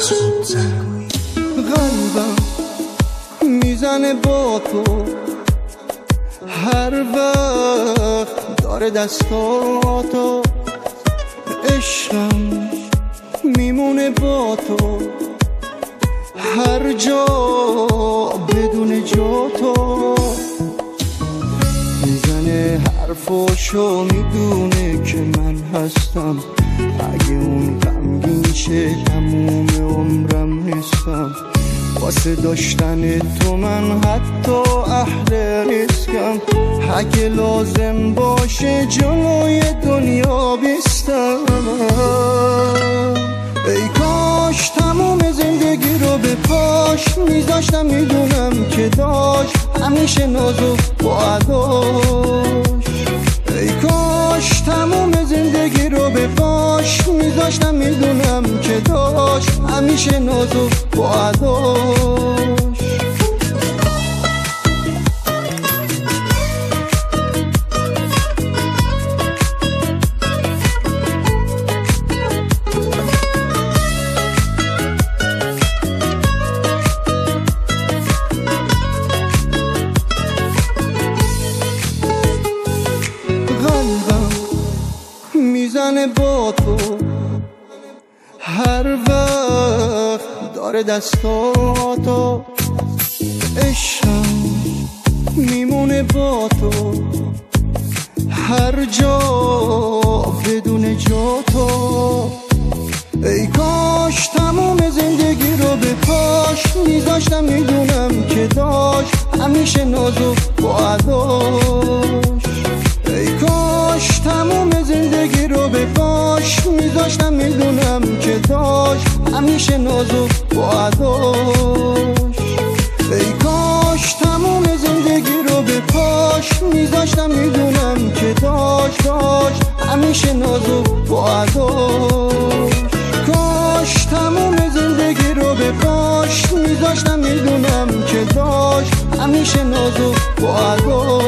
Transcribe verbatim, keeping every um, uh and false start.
قلبم میزنه با تو هر وقت داره دستاتو، عشقم میمونه با تو هر جا بدون جا تو. میزنه حرفاشو میدونه که من هستم، اگه اون غمگین شه تموم عمرم نیستم. واسه داشتن تو من حتی اهل ریسکم، اگه لازم باشه جلوی دنیا بیستم. ای کاش تموم زندگی رو به پاش میذاشتم، میدونم که داشت همیشه نازو با عداش. ای کاش تموم زندگی رو به پاش میذاشتم، میدونم که داشت همیشه نازو با عداش. میزنه با تو هر وقت داره دستاتو، عشقم میمونه با تو هر جا بدون جا تو. ای کاش تموم زندگی رو به پاش میذاشتم، میدونم که داشت همیشه نازو با عداش. ای کاش تموم زندگی رو به پاش میذاشتم، میدونم که داشت همیشه نازو با عداش. ای کاش تموم زندگی رو به پاش میذاشتم، میدونم که داشت داشت همیشه نازو با عداش. کاش تموم زندگی رو به پاش میذاشتم، میدونم که داشت همیشه نازو با عداش.